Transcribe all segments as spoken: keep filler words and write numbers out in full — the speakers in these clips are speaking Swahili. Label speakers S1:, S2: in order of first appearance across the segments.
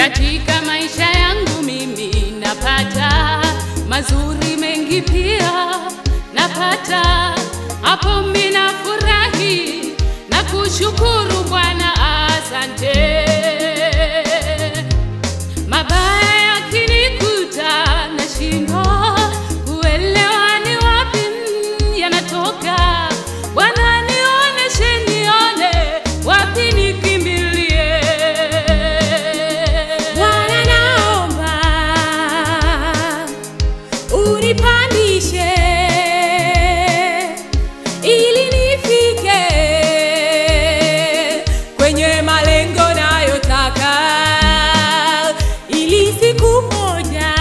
S1: Katika maisha yangu mimi napata mazuri mengi, pia napata hapo mimi nafurahi na kushukuru Bwana, asante. Mabaya yakinikuta nashindwa kuelewa ni wapi yanatoka. Bwana nioneshe, nione wapi nikimbilie. Bwana naomba unipandishe ili nifike kwenye malengo nayotaka, ili siku moja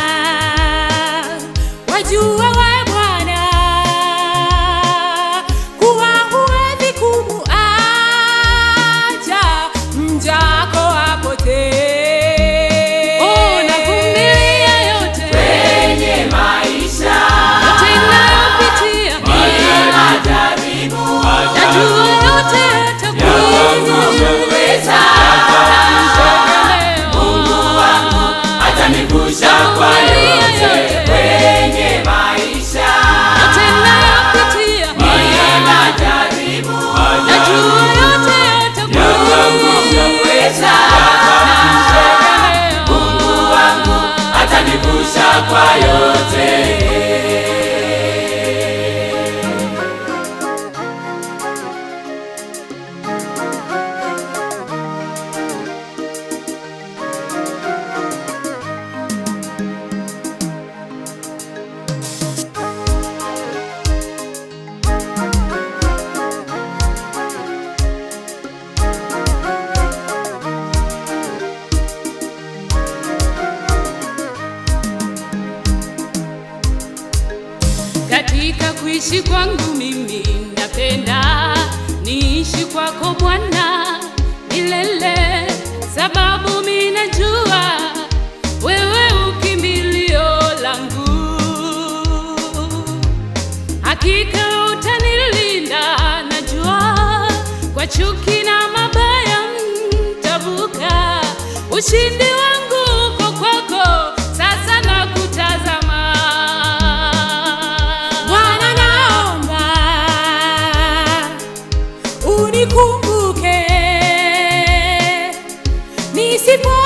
S1: wajua we Bwana kuwa huwezi kumuacha mjako apotee. Oh, navumilia yote kwenye maisha, yote ninayopitia, majaribu, najua yote yatakuweza. Mungu wangu atanivusha kwa yote kwenye maisha, yote ninayopitia, majaribu, najua yote yatakuweza. Mungu wangu atanivusha kwa yote. Katika kuishi kwangu mimi napenda niishi kwako Bwana milele, sababu mimi najua wewe ukimbilio langu. Hakika utanilinda, najua kwa chuki na mabaya mtavuka. Ushindi wangu uko kwako, sasa nakutazama. Unikumbuke nisipo